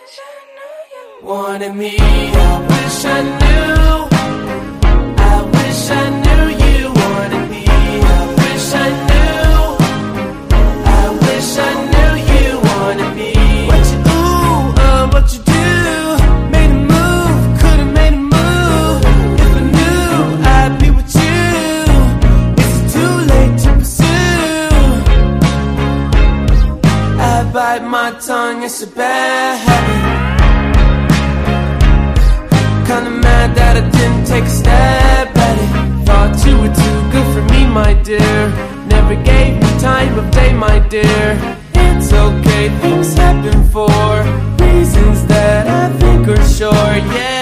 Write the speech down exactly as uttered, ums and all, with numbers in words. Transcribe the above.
wanted me. I wish I knew, I wish I knew you wanted me. I wish I knew, I wish I knew you wanted me. What you ooh, uh, what you do, made a move, could've made a move. If I knew I'd be with you, is it too late to pursue? I bite my tongue, it's a bad habit. Kinda mad that I didn't take a stab at it. Thought you were too good for me, my dear. Never gave me time of day, my dear. It's okay, things happen for reasons that I think are sure, yeah.